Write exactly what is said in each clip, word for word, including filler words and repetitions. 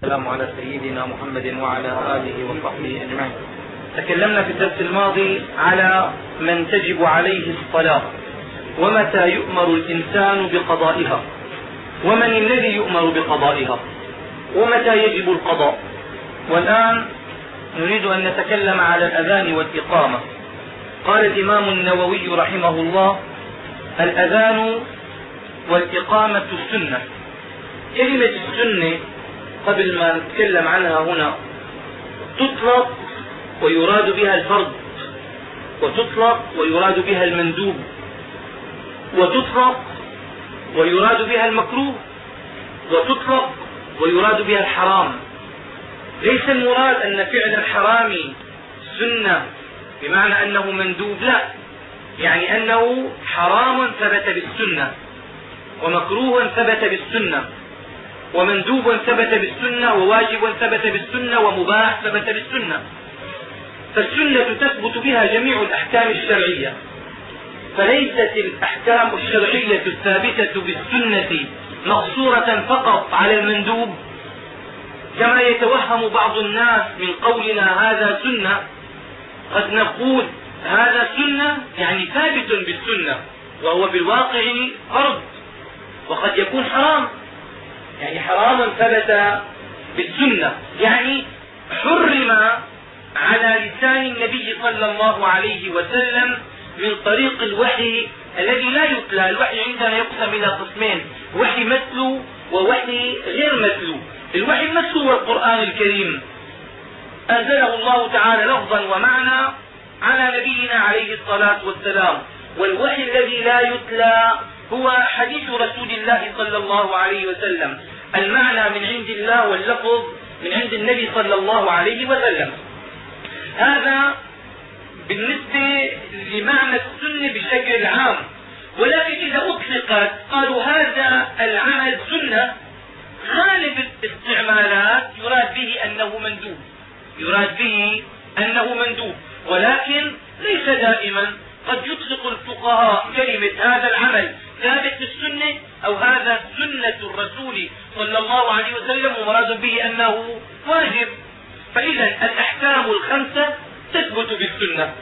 السلام على سيدنا محمد وعلى آله وصحبه أجمعين. تكلمنا في الدرس الماضي على من تجب عليه الصلاة ومتى يؤمر الإنسان بقضائها، ومن الذي يؤمر بقضائها، ومتى يجب القضاء. والآن نريد أن نتكلم على الأذان والإقامة. قال الإمام النووي رحمه الله: الأذان والإقامة السنة. كلمة السنة قبل ما نتكلم عنها هنا تطلق ويراد بها الفرض، وتطلق ويراد بها المندوب، وتطلق ويراد بها المكروه، وتطلق ويراد بها الحرام. ليس المراد أن فعل الحرام سنة بمعنى أنه مندوب، لا، يعني أنه حرام ثبت بالسنة، ومكروه ثبت بالسنة، ومندوب ثبت بالسنة، وواجب ثبت بالسنة، ومباح ثبت بالسنة. فالسنة تثبت بها جميع الأحكام الشرعية، فليست الأحكام الشرعية الثابتة بالسنة مقصورة فقط على المندوب كما يتوهم بعض الناس من قولنا هذا سنة. قد نقول هذا سنة يعني ثابت بالسنة، وهو بالواقع فرض، وقد يكون حرام، يعني حرام ثبت بالسنة، يعني حرم على لسان النبي صلى الله عليه وسلم من طريق الوحي الذي لا يتلى. الوحي عندنا يقسم إلى قسمين: وحي متلو ووحي غير متلو. الوحي المتلو هو القرآن الكريم، أنزله الله تعالى لفظا ومعنى على نبينا عليه الصلاة والسلام. والوحي الذي لا يتلى هو حديث رسول الله صلى الله عليه وسلم، المعنى من عند الله واللفظ من عند النبي صلى الله عليه وسلم. هذا بالنسبة لمعنى السنة بشكل عام. ولكن إذا أطلقت قالوا هذا العمل سنة، غالب الاستعمالات يراد به أنه مندوب، يراد به أنه مندوب، ولكن ليس دائما. قد يطلق الفقهاء كلمة هذا العمل ثابت بالسنة، أو هذا سنة الرسول صلى الله عليه وسلم، ومراد به أنه واجب. فإذا الأحكام الخمسة تثبت بالسنة،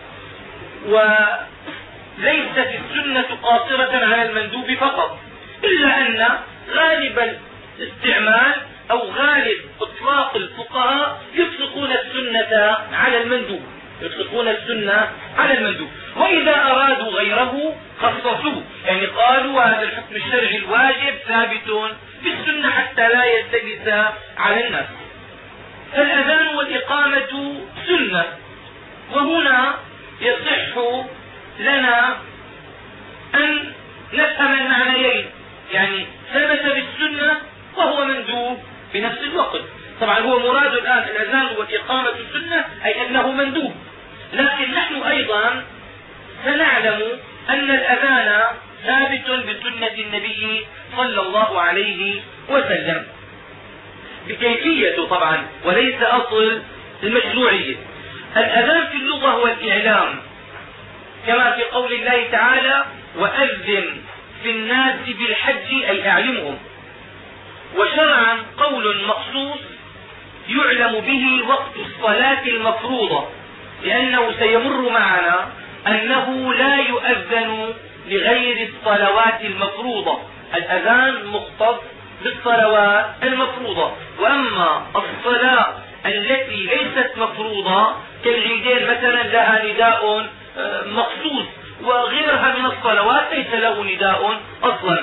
وليست السنة قاصرة على المندوب فقط، إلا أن غالب الاستعمال أو غالب إطلاق الفقهاء يطلقون السنة على المندوب، يطلقون السنة على المندوب. وإذا أرادوا غيره خصصوه، يعني قالوا هذا الحكم الشرعي الواجب ثابت بالسنة حتى لا يلتبس على الناس. فالأذان والإقامة سنة، وهنا يصح لنا أن نفهم المعنيين، يعني ثبت بالسنة وهو مندوب بنفس الوقت. طبعا هو مراد الآن الأذان والإقامة السنة أي أنه مندوب، لكن نحن أيضا سنعلم أن الأذان ثابت بسنة النبي صلى الله عليه وسلم بكيفيته طبعا، وليس أصل المشروعية. الأذان في اللغة هو الإعلام، كما في قول الله تعالى: وأذن في الناس بالحج أي أعلمهم. وشرعا قول مخصوص يعلم به وقت الصلاة المفروضة، لأنه سيمر معنا أنه لا يؤذن لغير الصلوات المفروضة. الأذان مختص بالصلوات المفروضة، وأما الصلاة التي ليست مفروضة كالعيدين مثلا لها نداء مخصوص، وغيرها من الصلوات ليس له نداء أصلا.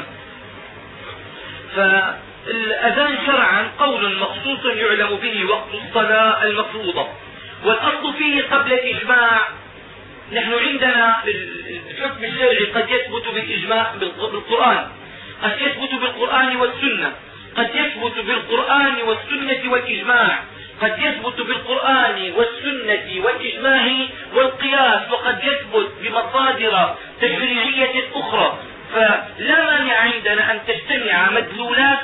فالأذان شرعا قول مخصوص يعلم به وقت الصلاة المفروضة. والأصل فيه قبل الإجماع. نحن عندنا الحكم الشرعي قد يثبت بالإجماع بالقرآن، قد يثبت بالقرآن والسنة، قد يثبت بالقرآن والسنة والإجماع، قد يثبت بالقرآن والسنة والإجماع والقياس، وقد يثبت بمصادر تشريعية أخرى. فلا مانع عندنا أن تجتمع مدلولات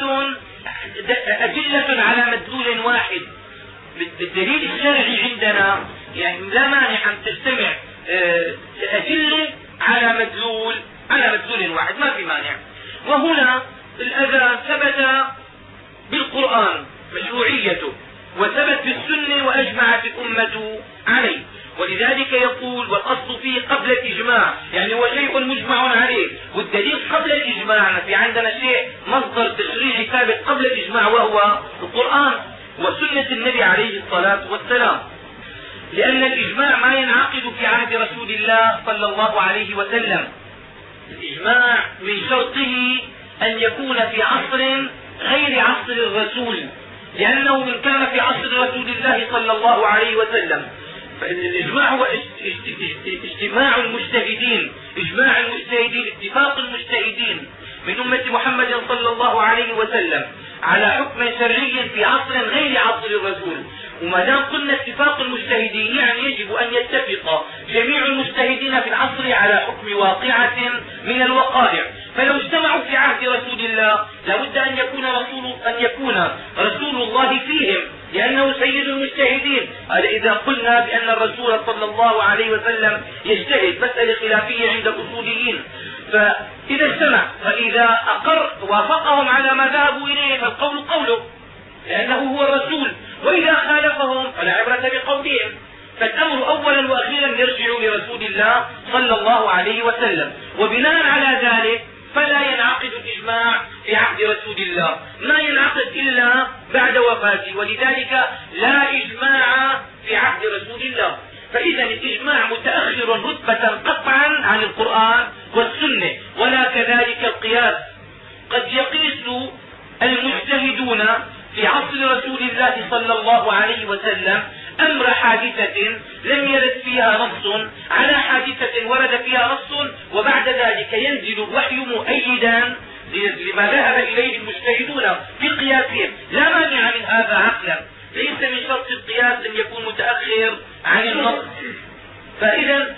أدلة على مدلول واحد. بالدليل الشرعي عندنا يعني لا مانع أن تجتمع أدلة على مدلول على مدلول واحد، ما في مانع. وهنا الأذان ثبت بالقرآن مشروعيته وثبت في السنة وأجمعت الأمة عليه. ولذلك يقول والأصل فيه قبل الإجماع، يعني هو شيء مجمع عليه، والدليل قبل الإجماع. في عندنا شيء مصدر تشريعي ثابت قبل الإجماع وهو القرآن وسنة النبي عليه الصلاة والسلام، لأن الإجماع ما ينعقد في عهد رسول الله صلى الله عليه وسلم. الإجماع من شرطه أن يكون في عصر غير عصر الرسول، لأنه من كان في عصر رسول الله صلى الله عليه وسلم فالإجماع هو اجتماع المجتهدين، إجماع المجتهدين، اتفاق المجتهدين من أمة محمد صلى الله عليه وسلم على حكم شرعي في عصر غير عصر الرسول. وما دام قلنا اتفاق المجتهدين يعني يجب أن يتفق جميع المجتهدين في العصر على حكم واقعة من الوقائع. فلو اجتمعوا في عهد رسول الله لابد أن يكون رسول أن يكون رسول الله فيهم، لأنه سيد المجتهدين. هذا إذا قلنا بأن الرسول صلى الله عليه وسلم يجتهد، مسألة خلافية عند الأصوليين. فإذا اجتمع فإذا أقر وافقهم على ما ذهبوا إليه فالقول قوله لأنه هو الرسول، وإذا خالفهم فلا عبرة بقولهم. فالأمر أولا وأخيرا يرجع لرسول الله صلى الله عليه وسلم. وبناء على ذلك فلا ينعقد الإجماع في عهد رسول الله، ما ينعقد إلا بعد وفاته، ولذلك لا إجماع في عهد رسول الله. فإذا الإجماع متأخر رتبة قطعا عن القرآن والسنة، ولا كذلك القياس. قد يقيس المجتهدون في عصر رسول الله صلى الله عليه وسلم أمر حادثة لم يرد فيها نص على حادثة ورد فيها نص، وبعد ذلك ينزل الوحي مؤيدا لما ذهب إليه المجتهدون في قياسهم. لا مانع من هذا عقلا، ليس من شرط القياس أن يكون متأخر عن النص. فإذا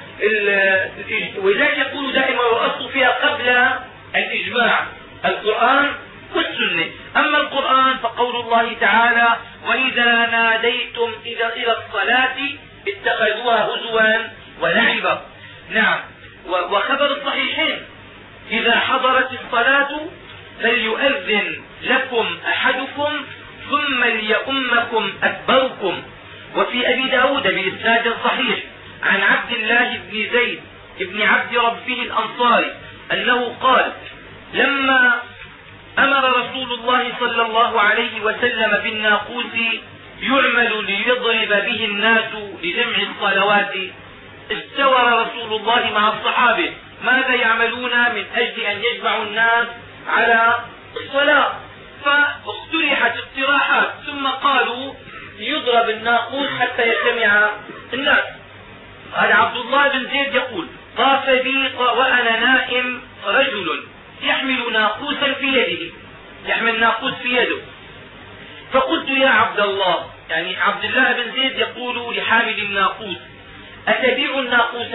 ولذلك يقول دائما والأصل فيها قبل الإجماع القرآن والسنة. أما القرآن فقول الله تعالى وإذا ناديتم إلى الصلاة اتخذوها هزوا ولعبا. نعم، وخبر الصحيحين إذا حضرت الصلاة فليؤذن لكم أحدكم ثم ليؤمكم أكبركم. وفي أبي داود بإسناد صحيح عن عبد الله بن زيد بن عبد ربه الأنصاري أنه قال لما أمر رسول الله صلى الله عليه وسلم بالناقوس يعمل ليضرب به الناس لجمع الصلوات استور رسول الله مع الصحابة ماذا يعملون من أجل أن يجمعوا الناس على الصلاة، فاقترحت اقتراحات ثم قالوا يضرب الناقوس حتى يجتمع الناس. هذا عبد الله بن زيد يقول طاف بي وأنا نائم رجل يحمل ناقوسا في يده، يحمل ناقوس في يده، فقلت يا عبد الله، يعني عبد الله بن زيد يقول لحامل الناقوس أتبيع الناقوس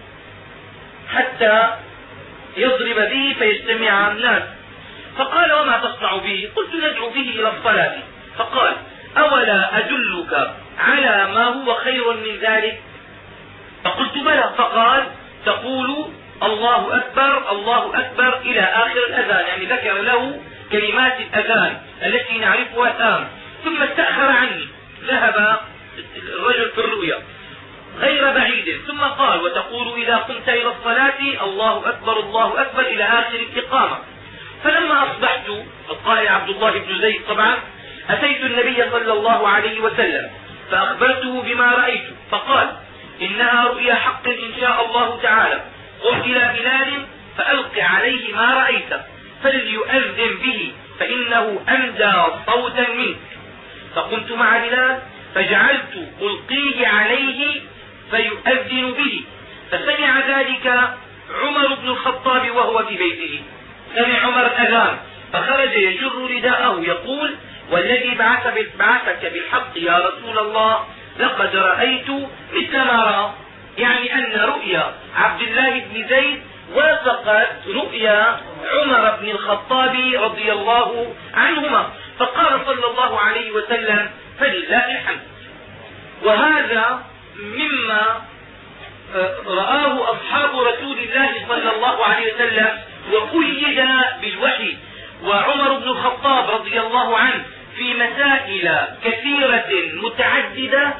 حتى يضرب به فيجتمع الناس؟ فقال وما تصنع به؟ قلت ندعو به إلى الصلاة. فقال أولا أدلك على ما هو خير من ذلك؟ فقلت بلى. فقال تقول الله أكبر الله أكبر إلى آخر الأذان، يعني ذكر له كلمات الأذان التي نعرفها الآن. ثم استأخر عني، ذهب الرجل في الرؤيا غير بعيد، ثم قال وتقول إذا قمت إلى الصلاة الله أكبر الله أكبر إلى آخر الإقامة. فلما أصبحت، القائل عبد الله بن زيد طبعا، أتيت النبي صلى الله عليه وسلم فأخبرته بما رأيت، فقال إنها رؤيا حق إن شاء الله تعالى، قم إلى بلال فألق عليه ما رأيت فليؤذن به فإنه أندى صوتا منك. فقمت مع بلال فجعلت ألقيه عليه فيؤذن به، فسمع ذلك عمر بن الخطاب وهو في بيته، سمع عمر الأذان فخرج يجر رداءه يقول والذي بعثك بالحق يا رسول الله لقد رأيت مثل ما رأى، يعني أن رؤيا عبد الله بن زيد وافقت رؤيا عمر بن الخطاب رضي الله عنهما. فقال صلى الله عليه وسلم فلله الحمد. وهذا مما رآه أصحاب رسول الله صلى الله عليه وسلم وقيد بالوحي. وعمر بن الخطاب رضي الله عنه في مسائل كثيرة متعددة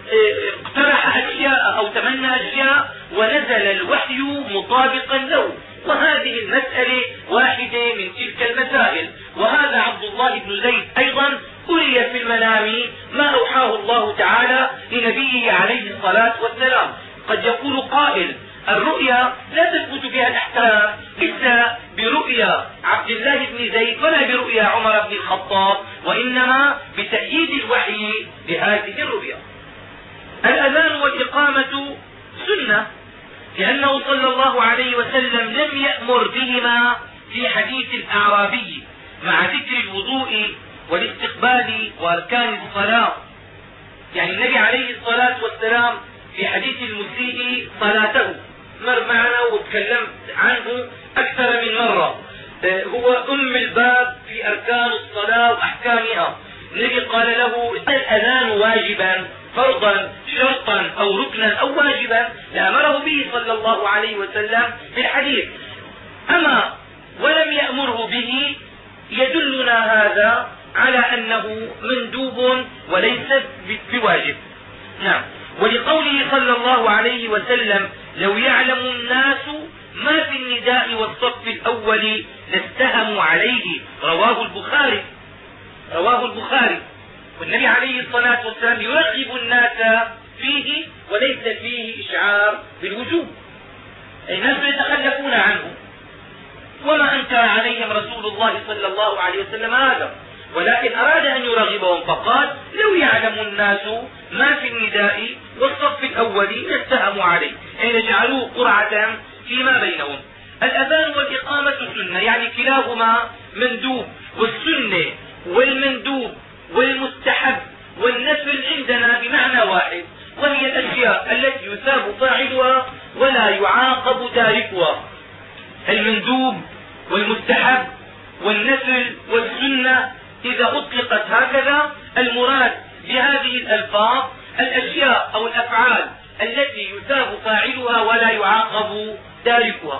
اقترح أشياء أو تمنى أشياء ونزل الوحي مطابقا له، وهذه المسألة واحدة من تلك المسائل. وهذا عبد الله بن زيد أيضا أري في المنام ما أوحاه الله تعالى لنبيه عليه الصلاة والسلام. قد يقول قائل الرؤيا لا تثبت بها الأحكام، ليس برؤيا عبد الله بن زيد ولا برؤيا عمر بن الخطاب، وإنما بتأييد الوحي لهذه الرؤيا. الأذان والإقامة سنة، لأنه صلى الله عليه وسلم لم يأمر بهما في حديث الأعرابي مع ذكر الوضوء والاستقبال وأركان الصلاة. يعني النبي عليه الصلاة والسلام في حديث المسيء صلاته مر معنا وتكلمت عنه أكثر من مرة، هو أم الباب في أركان الصلاة وأحكامها. النبي قال له الأذان واجبا فرضا شرطا أو ركنا أو واجبا لأمره به صلى الله عليه وسلم في الحديث. أما ولم يأمره به يدلنا هذا على أنه مندوب وليس بواجب. نعم. ولقوله صلى الله عليه وسلم لو يعلم الناس ما في النداء والصف الأول لاستهموا عليه، رواه البخاري رواه البخاري والنبي عليه الصلاة والسلام يرغب الناس فيه وليس فيه إشعار بالوجوب، أي الناس يتخلفون عنه، وما أنكر عليهم رسول الله صلى الله عليه وسلم هذا، ولكن أراد أن يرغبهم فقال لو يعلم الناس ما في النداء والصف الأول لاستهموا عليه، أي يجعلوه قرعة فيما بينهم. الأذان والإقامة سنة، يعني كلاهما مندوب، والسنة والمندوب والمستحب والنفل عندنا بمعنى واحد، وهي الأشياء التي يثاب فاعلها ولا يعاقب تاركها. المندوب والمستحب والنفل والسنة إذا أطلقت هكذا المراد بهذه الألفاظ الأشياء أو الأفعال التي يثاب فاعلها ولا يعاقب تاركها.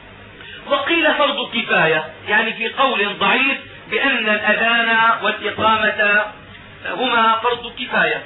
وقيل فرض كفاية، يعني في قول ضعيف بأن الأذان والإقامة هما فرض كفاية،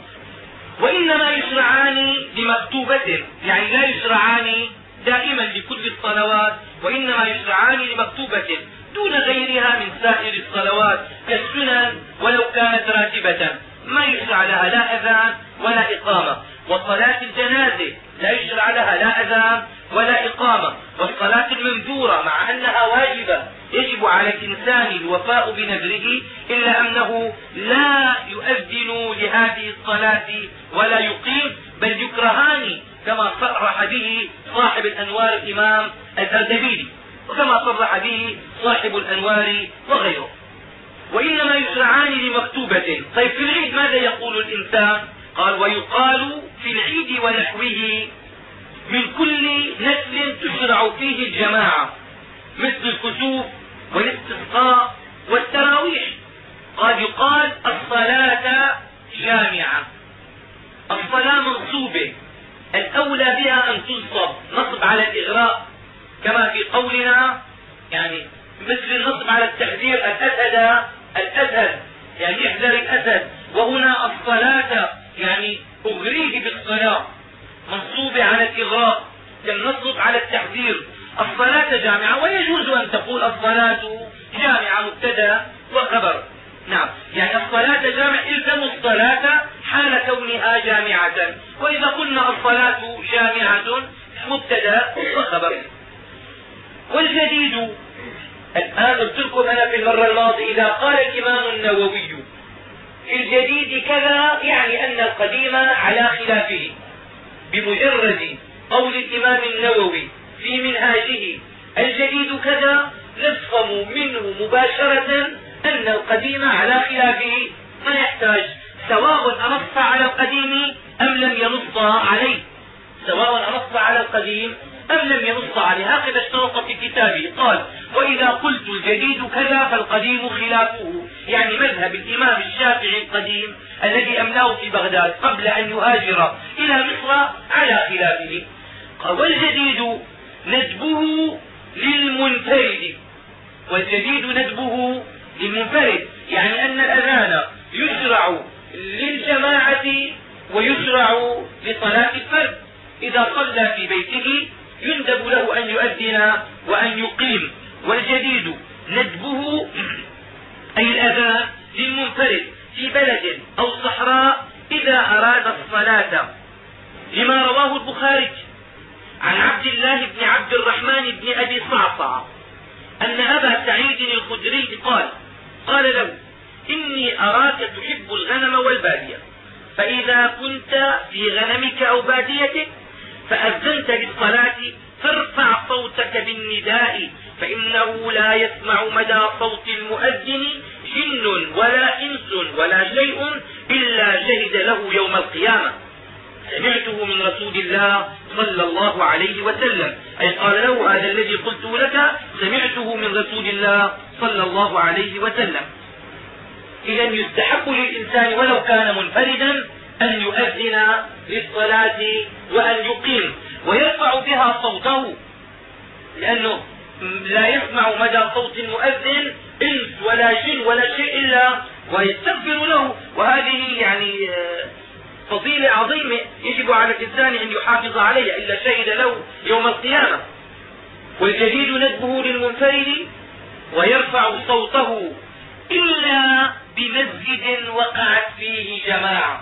وإنما يشرعان لمكتوبة، يعني لا يشرعان دائما لكل الصلوات، وإنما يشرعان لمكتوبة دون غيرها من سائر الصلوات كالسنن ولو كانت راتبة، ما يشرع لها لا أذان ولا إقامة. وصلاة الجنازة لا يشرع لها لا أذان ولا إقامة. والصلاة المنذورة مع أنها واجبة يجب على الإنسان الوفاء بنذره، إلا أنه لا يؤذن لهذه الصلاة ولا يقيم، بل يكرهان كما صرح به صاحب الأنوار الإمام الأردبيلي، وكما صرح به صاحب الأنوار وغيره. وإنما يشرعان لمكتوبة. طيب في العيد ماذا يقول الإنسان؟ قال ويقال في العيد ونحوه من كل نسل تشرع فيه الجماعة مثل الكسوف والاستسقاء والتراويح. قال يقال الصلاة جامعة، الصلاة منصوبة، الأولى بها أن تنصب نصب على الإغراء كما في قولنا، يعني مثل النصب على التحذير الأسد الأسد، يعني احذر الأسد. وهنا الصلاة يعني أغريه بالصلاة منصوبة على الإغراء كالنصب على التحذير. الصلاة جامعة، ويجوز أن تقول الصلاة جامعة مبتدا وخبر. نعم، يعني الصلاة جامعة، الزموا الصلاة حال كونها جامعة. وإذا قلنا الصلاة جامعة مبتدا وخبر. والجديد الآن قلت لكم أنا في المرة الماضية إذا قال الإمام النووي في الجديد كذا يعني أن القديم على خلافه. بمجرد قول الإمام النووي في منهاجه الجديد كذا نفهم منه مباشرة أن القديم على خلافه، ما يحتاج سواء نص على القديم أم لم ينص عليه، سواء نص على القديم أم لم ينص عليه. هكذا اشترط في كتابه، قال وإذا قلت الجديد كذا فالقديم خلافه، يعني مذهب الإمام الشافعي القديم الذي أملاه في بغداد قبل أن يهاجر إلى مصر على خلافه. قال والجديد ندبه للمنفرد، والجديد ندبه للمنفرد، يعني أن الأذان يشرع للجماعة ويشرع لصلاة الفرد. إذا صلى في بيته يندب له أن يؤذن وأن يقيم. والجديد ندبه أي الأذان للمنفرد في بلد أو صحراء إذا أراد الصلاة، لما رواه البخاري عن عبد الله بن عبد الرحمن بن أبي صعصع أن أبا سعيد الخدري قال قال له: إني أراك تحب الغنم والبادية، فإذا كنت في غنمك أو باديتك فأذنت بالصلاة فارفع صوتك بالنداء، فإنه لا يسمع مدى صوت المؤذن جن ولا إنس ولا شيء إلا شهد له يوم القيامة. سمعته من رسول الله صلى الله عليه وسلم، أي قال له: هذا الذي قلت لك سمعته من رسول الله صلى الله عليه وسلم. إذا يستحق للإنسان ولو كان منفردا أن يؤذن للصلاة وأن يقيم ويرفع بها صوته، لأنه لا يسمع مدى صوت المؤذن إنس ولا جن ولا شيء إلا ويستغفر له. وهذه يعني فضيلة عظيمة يجب على الإنسان أن يحافظ عليها، إلا شهد له يوم القيامة. والجديد ندبه للمنفرد ويرفع صوته إلا بمسجد وقعت فيه جماعة.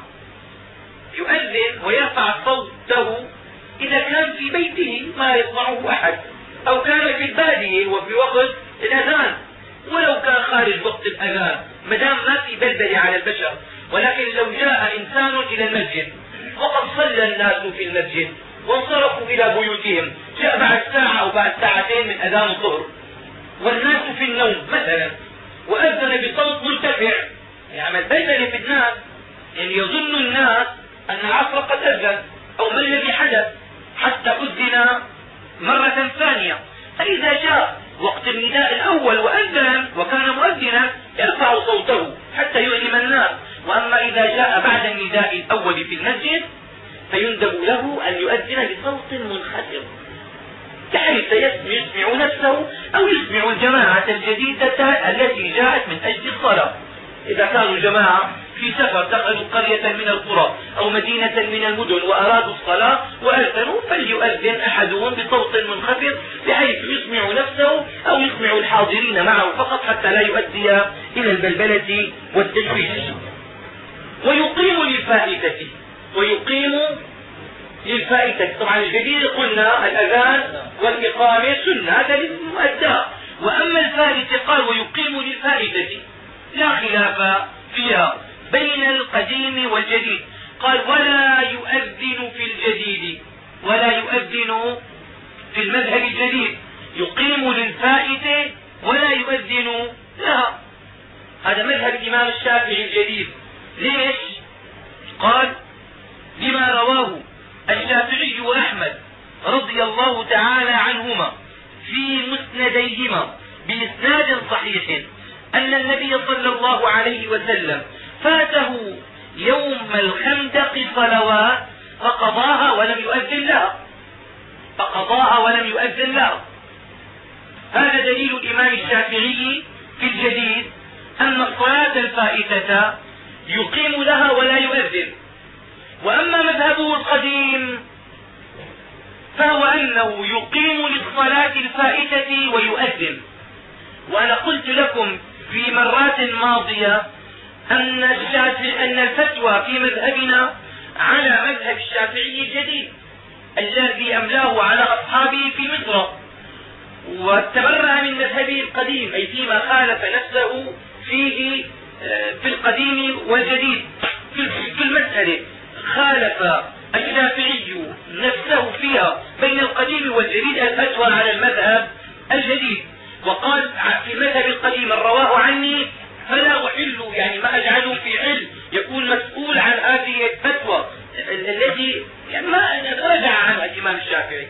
يؤذن ويرفع صوته إذا كان في بيته ما يسمعه أحد، أو كان في البادية وفي وقت الأذان، ولو كان خارج وقت الأذان مدام ما في بلبلة على البشر. ولكن لو جاء إنسان إلى المسجد وقد صلى الناس في المسجد وانصرفوا إلى بيوتهم، جاء بعد ساعة أو بعد ساعتين من أذان الظهر والناس في النوم مثلا، وأذن بصوت مرتفع، يعمل بلبلة في الناس، يعني يظن الناس أن العصر قد أذن أو ما الذي حدث حتى أذن مرة ثانية. فإذا جاء وقت النداء الأول وأذن وكان مؤذنا يرفع صوته حتى يعلم الناس. وأما إذا جاء بعد النداء الأول في المسجد فيندب له أن يؤذن بصوت منخفض بحيث يسمع نفسه أو يسمع الجماعة الجديدة التي جاءت من أجل الصلاة. إذا كانوا جماعة في سفر دخلوا قرية من القرى أو مدينة من المدن وأرادوا الصلاة وأذنوا، فليؤذن أحدهم بصوت منخفض بحيث يسمع نفسه أو يسمع الحاضرين معه فقط حتى لا يؤدي إلى البلبلة والتشويش. ويقيم للفائتة ويقيم للفائتة طبعا الجديد قلنا الأذان والإقامة سنة، هذا للمؤدى. وأما الفائتة قال ويقيم للفائتة لا خلاف فيها بين القديم والجديد. قال ولا يؤذن في الجديد، ولا يؤذن في المذهب الجديد، يقيم للفائتة ولا يؤذن لها. هذا مذهب الإمام الشافعي الجديد. ليش؟ قال لما رواه الشافعي وأحمد رضي الله تعالى عنهما في مسنديهما بإسناد صحيح أن النبي صلى الله عليه وسلم فاته يوم الخندق صلوات فقضاها ولم يؤذن لها، فقضاها ولم يؤذن لها. هذا دليل الإمام الشافعي في الجديد أن الصلاة الفائتة يقيم لها ولا يؤذن. وأما مذهبه القديم فهو أنه يقيم للصلاة الفائتة ويؤذن. وأنا قلت لكم في مرات ماضية أن الشافعي أن الفتوى في مذهبنا على مذهب الشافعي الجديد الذي أملاه على أصحابه في مصر، وتبرأ من مذهبه القديم أي فيما خالف نفسه فيه في القديم والجديد. في المسألة خالف الشافعي نفسه فيها بين القديم والجديد الفتوى على المذهب الجديد، وقال في المذهب القديم رواه عني فلا أحل، يعني ما أجعله في علم يكون مسؤول عن هذه الفتوى التي يعني ما رجع عنها الإمام الشافعي.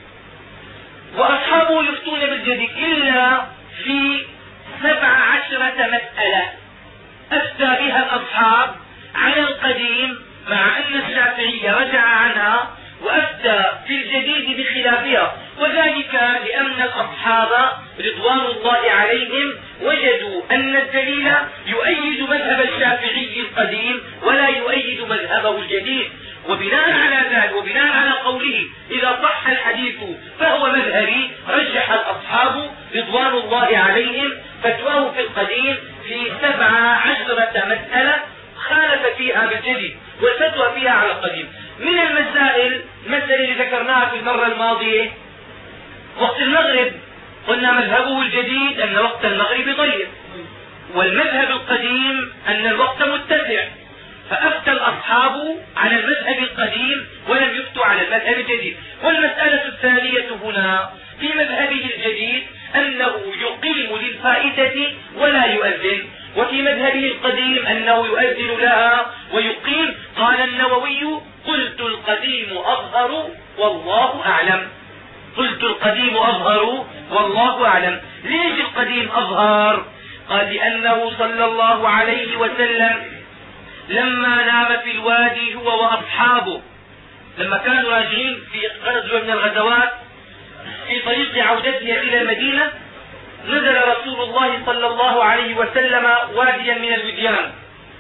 وأصحابه يفتون بالجديد إلا في سبع عشرة مسألة أفتى بها الأصحاب على القديم، مع أن الشافعي رجع عنها وأفتى في الجديد بخلافها. وذلك لأن الأصحاب رضوان الله عليهم وجدوا أن الدليل يؤيد مذهب الشافعي القديم ولا يؤيد مذهبه الجديد، وبناء على ذلك وبناء على قوله إذا صح الحديث فهو مذهبي، رجح الأصحاب رضوان الله عليهم فتواه في القديم في سبع عشرة مسألة خالف فيها بالجديد والفتوى فيها على القديم. من المسائل المسألة اللي ذكرناها في المرة الماضية وقت المغرب، قلنا مذهبه الجديد أن وقت المغرب ضيق، والمذهب القديم أن الوقت متسع، فأفتى الأصحاب على المذهب القديم ولم يفتوا على المذهب الجديد. والمسألة الثانية هنا في مذهبه الجديد أنه يقيم للفائتة ولا يؤذن، وفي مذهبه القديم أنه يؤذن لها ويقيم. قال النووي قلت القديم أظهر والله أعلم. قلت القديم أظهر والله أعلم. ليش القديم أظهر؟ قال لأنه صلى الله عليه وسلم لما نام في الوادي هو وأصحابه، لما كانوا راجعين في غزوة من الغزوات في طريق عودته إلى المدينة، نزل رسول الله صلى الله عليه وسلم واديا من الوديان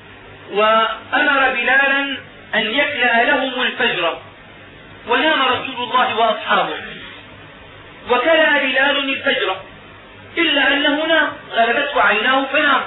وأمر بلالا أن يكلأ لهم الفجر، ونام رسول الله وأصحابه، وكلأ بلال الفجر إلا أنه نام، غلبته عيناه فنام،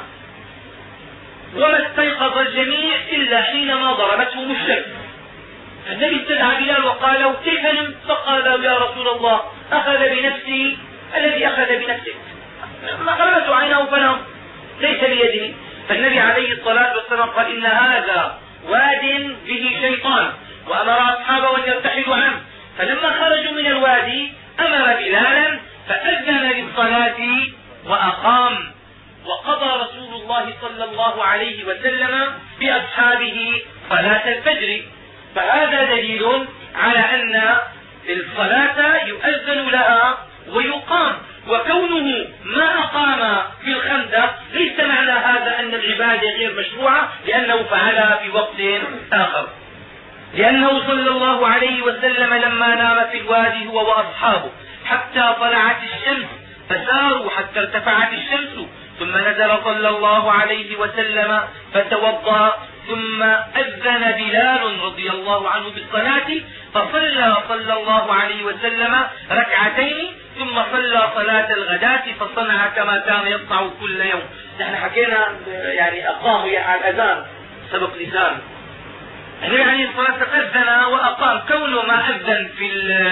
وما استيقظ الجميع إلا حينما ضربته الشمس. النبي استدعى بلال وقال له كيف نمت؟ فقال له يا رسول الله أخذ بنفسي الذي أخذ بنفسك، ما غلبته عيناه فنام ليس بيده. فالنبي عليه الصلاة والسلام قال إن هذا واد به شيطان، وأمر أصحابه أن يرتحلوا عنه. فلما خرجوا من الوادي أمر بلالا فأذن للصلاة وأقام، وقضى رسول الله صلى الله عليه وسلم بأصحابه صلاة الفجر. فهذا دليل على أن الصلاة يؤذن لها ويقام، وكونه ما أقام في الخندق ليس معنى هذا أن العبادة غير مشروعة لأنه فعلها في وقت آخر، لأنه صلى الله عليه وسلم لما نام في الوادي هو وأصحابه حتى طلعت الشمس فساروا حتى ارتفعت الشمس، ثم نزل صلى الله عليه وسلم فتوضأ، ثم أذن بلال رضي الله عنه بالصلاة، فصلى صلى الله عليه وسلم ركعتين، ثم صلى صلاة الغداة فصنع كما كان يصنع كل يوم. نحن حكينا يعني أقاموا على الأذان سبق لسان، النبي عليه الصلاة والسلام أذن وأقام. كونه ما أذن في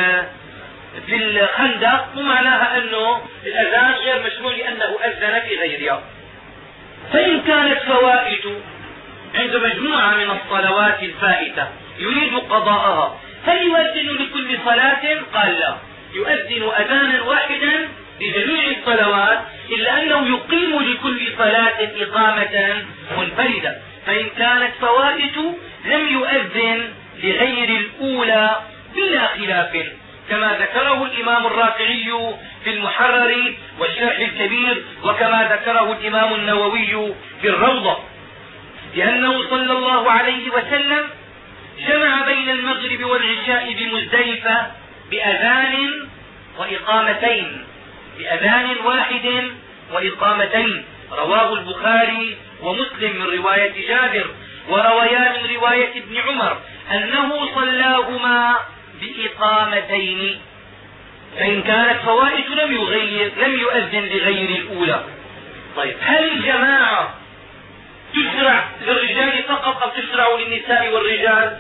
في الخندق ومعناها أنه الأذان غير مشروع لأنه أذن في غيرها. فإن كانت فوائد عند مجموعة من الصلوات الفائتة يريد قضاءها، هل يؤذن لكل صلاة؟ قال لا، يؤذن أذانا واحدا لجميع الصلوات، إلا أنه يقيم لكل صلاة إقامة منفردة. فإن كانت فوائد لم يؤذن لغير الأولى بلا خلاف، كما ذكره الإمام الرافعي في المحرر والشرح الكبير، وكما ذكره الإمام النووي في الروضة، لأنه صلى الله عليه وسلم جمع بين المغرب والعشاء بمزدلفة بأذان وإقامتين، بأذان واحد وإقامتين، رواه البخاري ومسلم من رواية جابر، ورويا من رواية ابن عمر أنه صلاهما بإقامتين. فإن كانت فوائد لم يغير لم يؤذن لغير الأولى. طيب، هل الجماعة تشرع للرجال فقط أم تشرع للنساء والرجال؟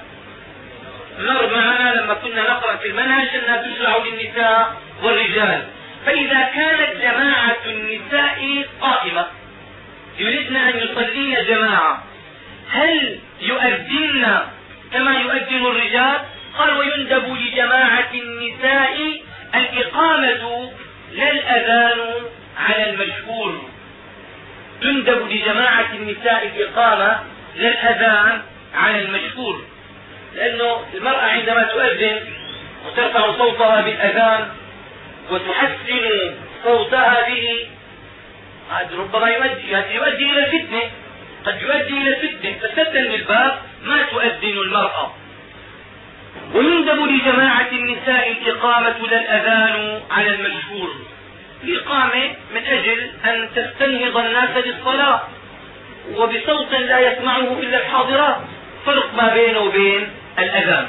مر معنا لما كنا نقرأ في المنهج أنها تشرع للنساء والرجال. فإذا كانت جماعة النساء قائمة يريدن أن يصلين جماعة، هل يؤذن كما يؤذن الرجال؟ قال ويندب لجماعة النساء الإقامة لا الأذان على المشهور. تندب لجماعة النساء الإقامة لا الأذان على المشهور، لأنه المرأة عندما تؤذن وترفع صوتها بالأذان وتحسن صوتها به ربما يؤدي, يؤدي إلى الفتنة، قد يؤدي إلى الفتنة، فسدا للباب ما تؤذن المرأة. ويندب لجماعة النساء الإقامة لا الأذان على المشهور، الإقامة من أجل أن تستنهض الناس للصلاة، وبصوت لا يسمعه إلا الحاضرات، فرق ما بينه وبين الأذان.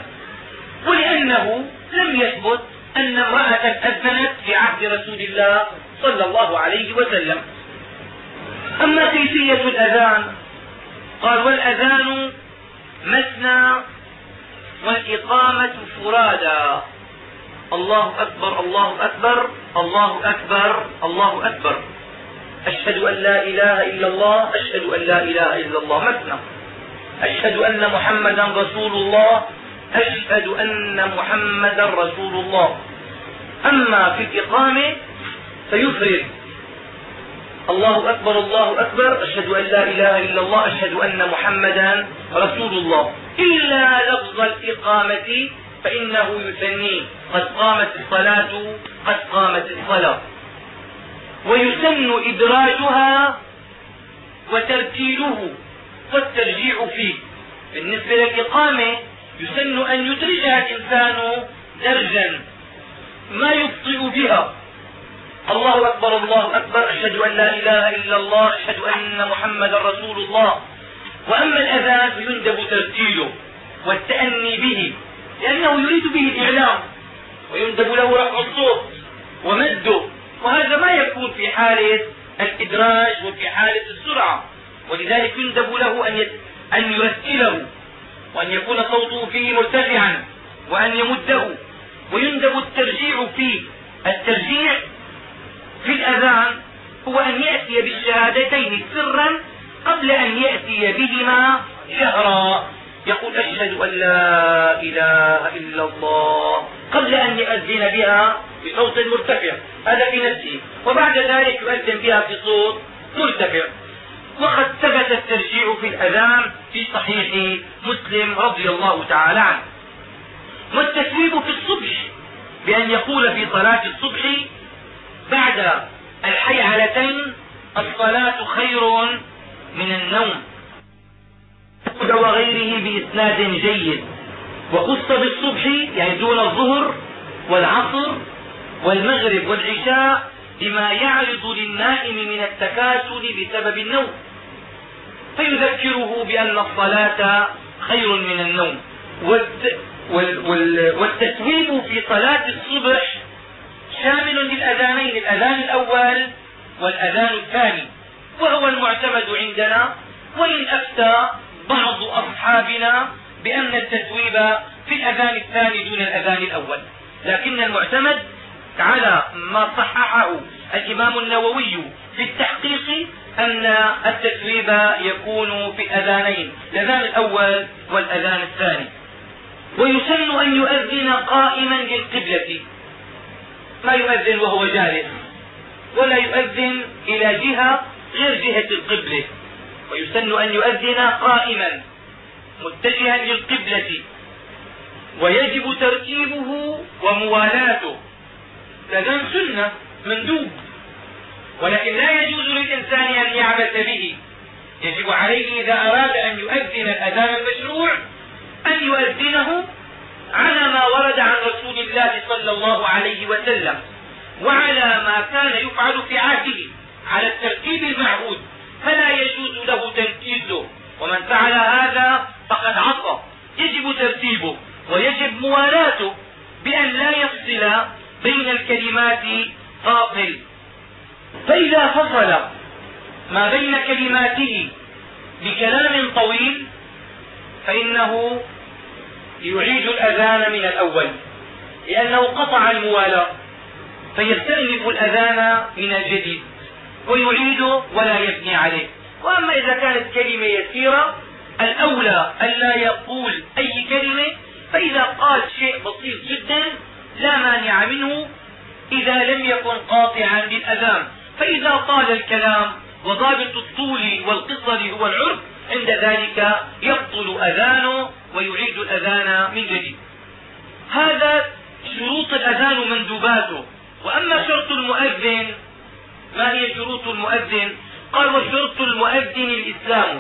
ولأنه لم يثبت أن امرأة أذنت في عهد رسول الله صلى الله عليه وسلم. أما كيفية الأذان، قال: والأذان مثنى والإقامة فرادى، الله أكبر الله أكبر الله أكبر الله أكبر، أشهد أن لا إله إلا الله أشهد أن لا إله إلا الله، مثنى، أشهد أن محمدا رسول الله أشهد أن محمدا رسول الله. أما في الإقامة فيفرد: الله أكبر الله أكبر أشهد أن لا إله إلا الله أشهد أن محمدا رسول الله، إلا لفظ الإقامة فإنه يثنيه: قد قامت الصلاة قد قامت الصلاة. ويسن إدراجها وترتيله والترجيع فيه. بالنسبة للإقامة يسن أن يدرجها الإنسان درجا ما يبطئ بها: الله أكبر الله أكبر أشهد أن لا إله إلا الله أشهد أن محمدا رسول الله. وأما الأذان فيندب ترتيله والتأني به، لأنه يريد به الإعلام، ويندب له رفع الصوت ومده، وهذا ما يكون في حالة الإدراج وفي حالة السرعة، ولذلك يندب له أن أن يرتله، وأن يكون صوته فيه مرتفعا، وأن يمده. ويندب الترجيع فيه. الترجيع في الأذان هو أن يأتي بالشهادتين سرا قبل أن يأتي بهما جهرا، يقول: أشهد أن لا إله إلا الله، قبل أن يؤذن بها بصوت مرتفع، هذا في نفسه، وبعد ذلك يؤذن بها بصوت مرتفع. وقد ثبت الترجيع في الأذان في صحيح مسلم رضي الله تعالى عنه. والتثويب في الصبح بأن يقول في صلاة الصبح بعد الحيعلتين: الصلاة خير من النوم، وغيره بإسناد جيد. وخص بالصبح يعني دون الظهر والعصر والمغرب والعشاء بما يعرض للنائم من التكاسل بسبب النوم، فيذكره بأن الصلاة خير من النوم. والتثويب في صلاة الصبح شامل للأذانين، الأذان الأول والأذان الثاني، وهو المعتمد عندنا، وإن أفتى بعض أصحابنا بأن التثويب في الأذان الثاني دون الأذان الأول، لكن المعتمد على ما صححه الإمام النووي في التحقيق أن التثويب يكون في الأذانين، الأذان الأول والأذان الثاني. ويسن أن يؤذن قائما للقبلة، ما يؤذن وهو جالس، ولا يؤذن إلى جهة غير جهة القبلة، ويسن أن يؤذن قائما متجها للقبلة، ويجب ترتيبه وموالاته. الأذان سنة مندوب، ولكن لا يجوز للإنسان أن يعبث به، يجب عليه إذا أراد أن يؤذن الأذان المشروع أن يؤذنه على ما ورد عن رسول الله صلى الله عليه وسلم، وعلى ما كان يفعل في عهده على الترتيب المعهود، فلا يجوز له تنكيسه، ومن فعل هذا فقد عصى. يجب ترتيبه ويجب موالاته بأن لا يفصل بين الكلمات فاصل، فإذا فصل ما بين كلماته بكلام طويل فإنه يعيد الأذان من الأول، لأنه قطع الموالاة، فيستأنف الأذان من الجديد ويعيد ولا يبني عليه. وأما إذا كانت كلمة يسيرة الأولى ألا يقول أي كلمة، فإذا قال شيء بسيط جدا لا مانع منه إذا لم يكن قاطعا للأذان. فإذا طال الكلام وضابط الطول والقصر هو العرف، عند ذلك يبطل أذانه ويعيد الأذان من جديد. هذا شروط الأذان ومندوباته. وأما شرط المؤذن، ما هي شروط المؤذن؟ قال: وشرط المؤذن الإسلام،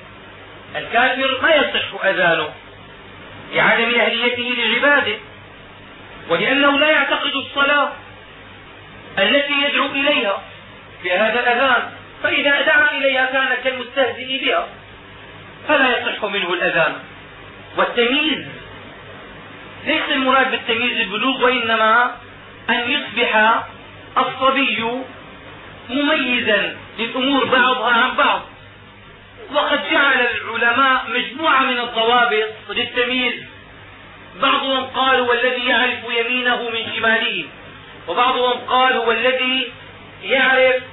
الكافر ما يصح أذانه لعدم أهليته للعبادة، ولأنه لا يعتقد الصلاة، التي يدعو إليها في هذا الأذان، فإذا دعا إليها كان كالمستهزئ بها فلا يصح منه الأذان. والتمييز ليس المراد بالتمييز البلوغ، وإنما أن يصبح الصبي مميزا للأمور بعضها عن بعض. وقد جعل العلماء مجموعة من الضوابط للتمييز، بعضهم قال هو الذي يعرف يمينه من شماله، وبعضهم قال هو الذي يعرف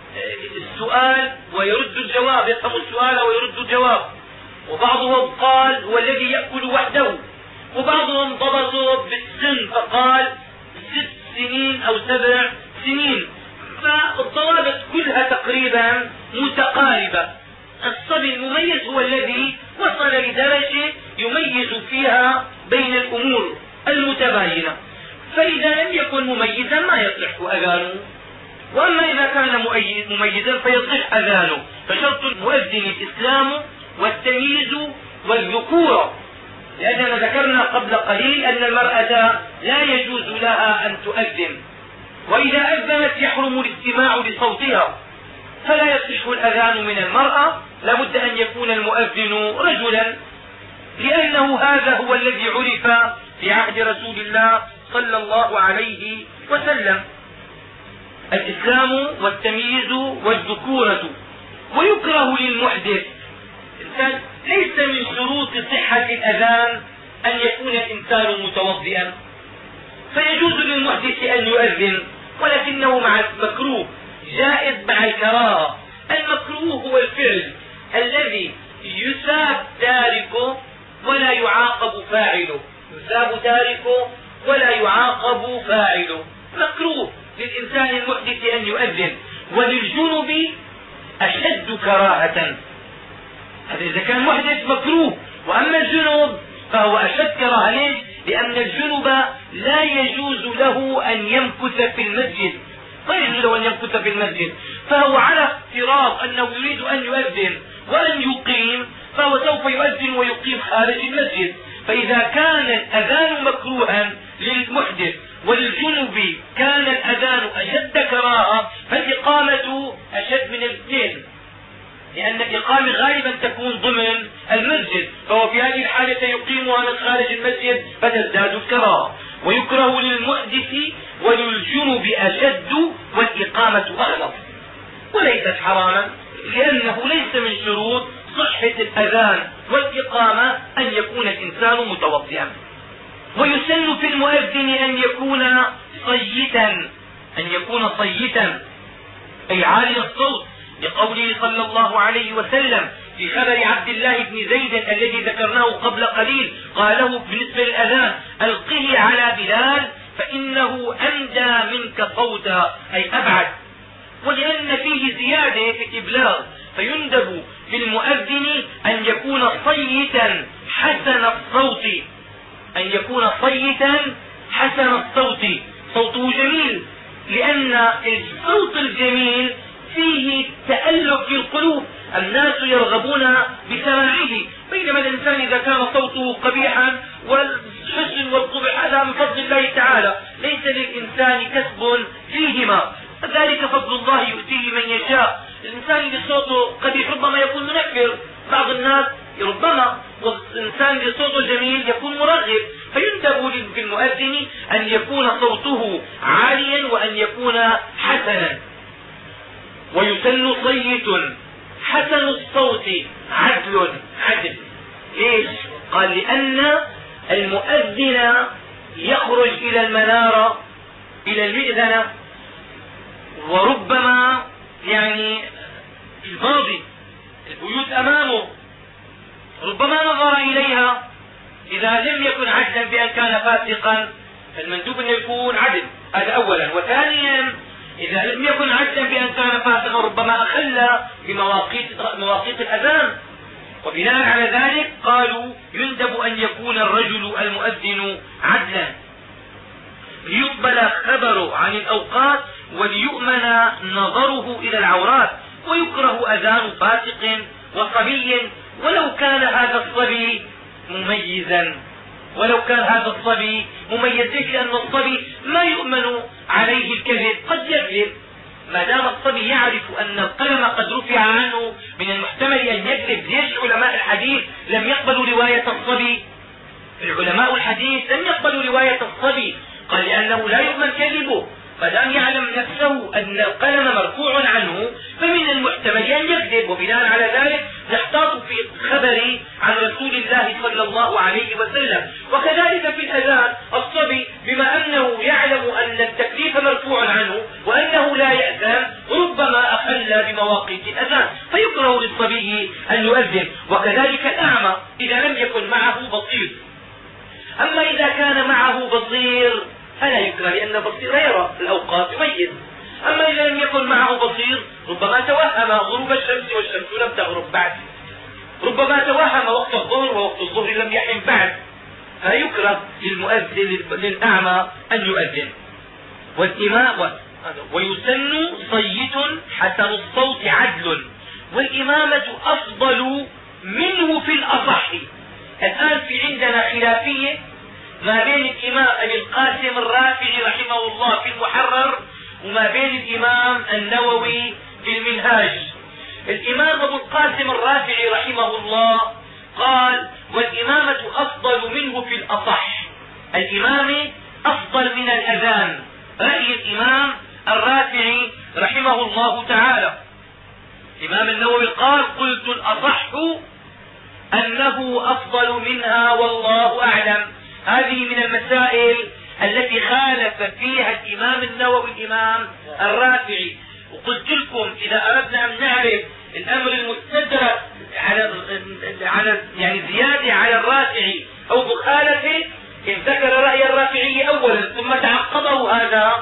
السؤال ويرد الجواب، يفهم السؤال ويرد الجواب، وبعضهم قال هو الذي يأكل وحده، وبعضهم ضبطوا بالسن فقال ست سنين أو سبع سنين. فالضوابط كلها تقريبا متقاربة. الصبي المميز هو الذي وصل لدرجة يميز فيها بين الأمور المتباينة، فإذا لم يكن مميزا ما يصح أذانه. وأما إذا كان مميزا فيصح أذانه. فشرط المؤذن الإسلام والتمييز والذكورة، لأننا ذكرنا قبل قليل أن المرأة لا يجوز لها أن تؤذن، وإذا أذنت يحرم الاستماع لصوتها، فلا يصح الأذان من المرأة، لابد أن يكون المؤذن رجلا، لأنه هذا هو الذي عرف في عهد رسول الله صلى الله عليه وسلم. الإسلام والتمييز والذكورة. ويكره للمحدث، ليس من شروط صحة الأذان أن يكون الإنسان متوضئا، فيجوز للمحدث أن يؤذن، ولكنه مع المكروه، جائز مع الكراهة. المكروه هو الفعل الذي يثاب تاركه ولا يعاقب فاعله، يثاب تاركه ولا يعاقب فاعله، مكروه للإنسان المحدث أن يؤذن. وللجنب أشد كراهة، هذا إذا كان محدث مكروه. وأما الجنب فهو أشد كراهة. ليش؟ لأن الجنب لا يجوز له أن يمكث في المسجد، لا يجوز له أن يمكث في المسجد، فهو على افتراض أنه يريد أن يؤذن وأن يقيم، فهو سوف يؤذن ويقيم خارج المسجد. فإذا كان الأذان مكروها للمحدث وللجنب كان الأذان أشد كراهة، فالإقامة أشد من الاثنين، لأن الإقامة غالبا تكون ضمن المسجد، فهو في هذه الحالة يقيمها من خارج المسجد فتزداد الكراهة. ويكره للمحدث وللجنب أشد والإقامة أغلظ، وليست حراما، لأنه ليس من شروط صحة الأذان والإقامة أن يكون الإنسان متوضئا. ويسن في المؤذن أن يكون صيتا، أن يكون صيتا أي عالي الصوت، لقوله صلى الله عليه وسلم في خبر عبد الله بن زيد الذي ذكرناه قبل قليل، قاله بالنسبة للأذان: ألقه على بلال فإنه أندى منك صوتا، أي أبعد. ولأن فيه زيادة في الإبلاغ، فيندب في المؤذن أن يكون صيتا حسن الصوت، أن يكون صيتا حسن الصوت، صوته جميل، لأن الصوت الجميل فيه تألق في القلوب، الناس يرغبون بسماعه، بينما الإنسان إذا كان صوته قبيحا والحسن والقبح هذا من فضل الله تعالى، ليس للإنسان كسب فيهما، ذلك فضل الله يؤتيه من يشاء. الإنسان اللي صوته قبيح ربما يكون منفر بعض الناس ربما، والإنسان اللي صوته جميل يكون مرغب. فيندب للمؤذن أن يكون صوته عاليا وأن يكون حسنا. ويسن صيت حسن الصوت عدل، عدل. ليش؟ قال لأن المؤذن يخرج إلى المنارة إلى المئذنة، وربما يعني الفاضي البيوت أمامه ربما نظر إليها، إذا لم يكن عدلا بأن كان فاسقا فالمندوب أن يكون عدل، هذا أولا. وثانيا إذا لم يكن عدلا بأن كان فاسقا ربما أخل بمواقيت مواقيت الأذان. وبناء على ذلك قالوا يندب أن يكون الرجل المؤذن عدلا ليقبل خبره عن الأوقات وليؤمن نظره إلى العورات. ويكره أذان فاسق وصبي ولو كان هذا الصبي مميزا، ولو كان هذا الصبي مميز، لأن الصبي ما يؤمن عليه الكذب، قد يكذب. ما دام الصبي يعرف أن القلم قد رفع عنه من المحتمل أن يكذب. ليش علماء الحديث لم يقبلوا رواية الصبي؟ العلماء الحديث لم يقبلوا رواية الصبي، قال لأنه لا يؤمن كذبه. ما دام يعلم نفسه أن القلم مرفوع عنه فمن المحتمل أن يكذب، وبناء على ذلك نحتاط في خبر عن رسول الله صلى الله عليه وسلم. وكذلك في الأذان، الصبي بما أنه يعلم أن التكليف مرفوع عنه وأنه لا يأذن ربما أخل بمواقيت الأذان فيكره للصبي أن يؤذن. وكذلك الأعمى إذا لم يكن معه بصير. أما إذا كان معه بصير فلا يكره، لأن البصير يرى الأوقات يميز. أما إذا لم يكن معه بصير ربما توهم غروب الشمس والشمس لم تغرب بعد، ربما توهم وقت الظهر ووقت الظهر لم يحن بعد، فيكره للمؤذن للأعمى أن يؤذن. والإمام ويسن صيت حسن الصوت عدل، والإمامة أفضل منه في الأصح. الآن في عندنا خلافية ما بين الإمام أبي القاسم الرافعي رحمه الله في المحرر وما بين الإمام النووي في المنهاج. الإمام أبو القاسم الرافعي رحمه الله قال: والإمامة أفضل منه في الأصح. الإمامة أفضل من الأذان، رأي الإمام الرافعي رحمه الله تعالى. الإمام النووي قال: قلت الأصح أنه أفضل منها والله أعلم. هذه من المسائل التي خالف فيها الإمام النووي الإمام الرافعي. وقلت لكم إذا أردنا أن نعرف الأمر المستدرك على على يعني زيادة على الرافعي أو مخالفة، إن ذكر رأي الرافعي أولا ثم تعقبه هذا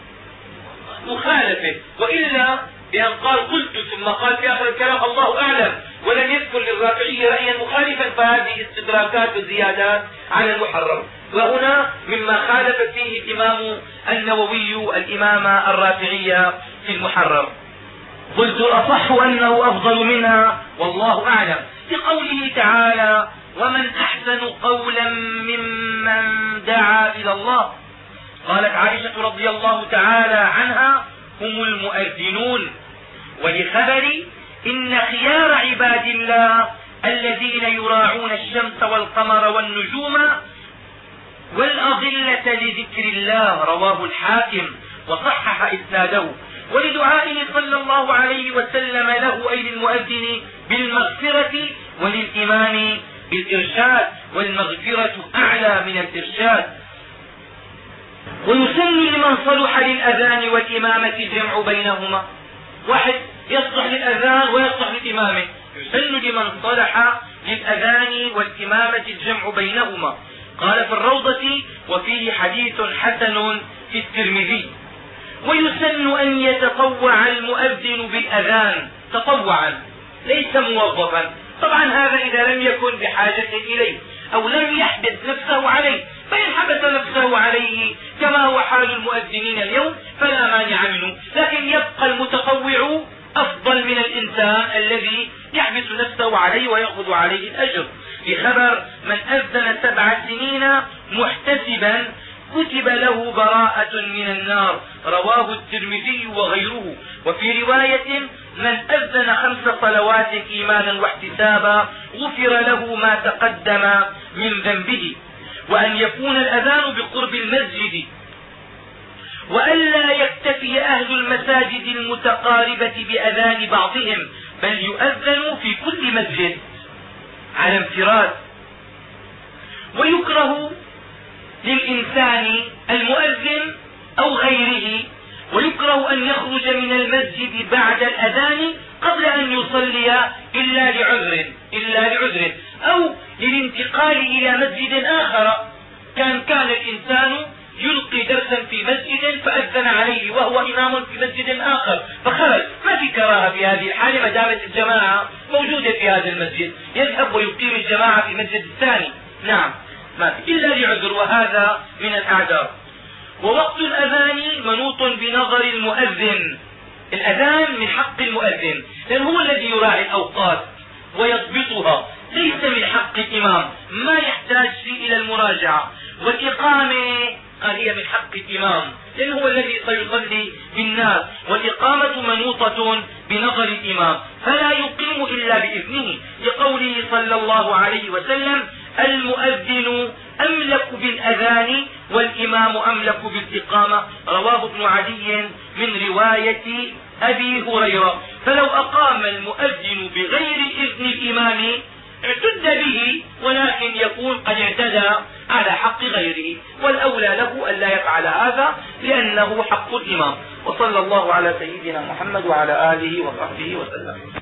مخالفة، وإلا بأن قال قلت ثم قال في آخر الكلام الله أعلم ولم يذكر للرافعي رأيا مخالفا، فهذه استدراكات وزيادات على المحرر. وهنا مما خالف فيه الإمام النووي الإمام الرافعي في المحرر. قلت الأصح أنه أفضل منها والله أعلم، لقوله تعالى: ومن أحسن قولا ممن دعا إلى الله. قالت عائشة رضي الله تعالى عنها: هم المؤذنون. ولخبر إن خيار عباد الله الذين يراعون الشمس والقمر والنجوم والأضلة لذكر الله، رواه الحاكم وصحح إسناده. ولدعائه صلى الله عليه وسلم له أي للمؤذن بالمغفرة وللإمام بالإرشاد، والمغفرة أعلى من الإرشاد. ويسن لمن صلح للأذان والإمامة الجمع بينهما. واحد يصلح للأذان ويصلح للإمامة، يسن لمن صلح للأذان والإمامة الجمع بينهما. قال في الروضة: وفيه حديث حسن في الترمذي. ويسن أن يتطوع المؤذن بالأذان تطوعا ليس موظفا. طبعا هذا إذا لم يكن بحاجة إليه أو لم يحبس نفسه عليه، فإن حبس نفسه عليه كما هو حال المؤذنين اليوم فلا مانع منه، لكن يبقى المتطوع أفضل من الإنسان الذي يحبس نفسه عليه ويأخذ عليه الأجر. بخبر: من أذن سبع سنين محتسبا كتب له براءة من النار، رواه الترمذي وغيره. وفي رواية: من أذن خمس صلوات إيمانا واحتسابا غفر له ما تقدم من ذنبه. وأن يكون الأذان بقرب المسجد، وألا يكتفي أهل المساجد المتقاربة بأذان بعضهم، بل يؤذن في كل مسجد على انفراد. ويكره للإنسان المؤذن أو غيره، ويكره أن يخرج من المسجد بعد الأذان قبل أن يصلي إلا لعذر إلا لعذر أو للانتقال إلى مسجد آخر. كان كان الإنسان يلقي درسا في مسجد فأذن عليه وهو إمام في مسجد آخر فخرج، ما في كراهة في هذه الحالة ما دامت الجماعة موجودة في هذا المسجد، يذهب ويقيم الجماعة في مسجد الثاني. نعم، ما في إلا لعذر، وهذا من الأعذار. ووقت الأذان منوط بنظر المؤذن. الأذان من حق المؤذن لأنه هو الذي يراعي الأوقات ويضبطها، ليس من حق الإمام، ما يحتاج فيه إلى المراجعة. والإقامة قال هي من حق الإمام، لأنه هو الذي سيصلي بالناس، والإقامة منوطة بنظر الإمام، فلا يقيم إلا بإذنه، لقوله صلى الله عليه وسلم: المؤذن أملك بالأذان والإمام أملك بالإقامة، رواه ابن عدي من رواية أبي هريرة. فلو أقام المؤذن بغير إذن الإمام اعتد به، ولكن يكون قد اعتدى على حق غيره، والأولى له أن لا يفعل هذا لأنه حق الإمام. وصلى الله على سيدنا محمد وعلى آله وصحبه وسلم.